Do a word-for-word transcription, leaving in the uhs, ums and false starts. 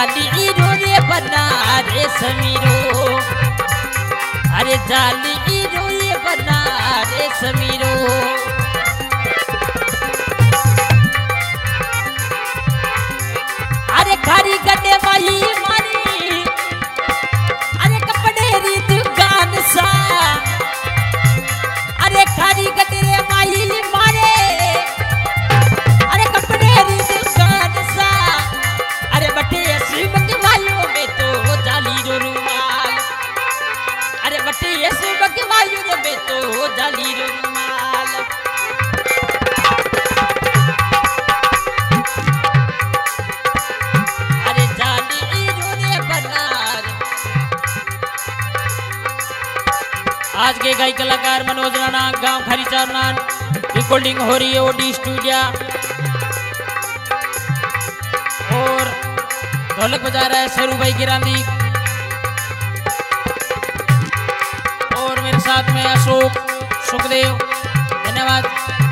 जाली रो रे बनारस मीरो, अरे जाली रो ये बनारस मीरो। अरे खारी गड्ढे माही मारी, अरे कपड़े री दुकान सा, अरे खारी गड्ढे रे माही मारे, अरे कपड़े री दुकान सा, अरे बटे सुबक वालों में तो जाली रो रुमाल, अरे बटे सुबक वालों में तो जाली रो रुमाल। अरे जाली रो रे बनार। आज के गायक कलाकार मनोज राणा, गांव खरीचारनान, रिकॉर्डिंग हो रही है ओडी स्टूडियो, और ढोलक बजा रहा है सरू भाई गिरांदी, और मेरे साथ में अशोक सुखदेव। धन्यवाद।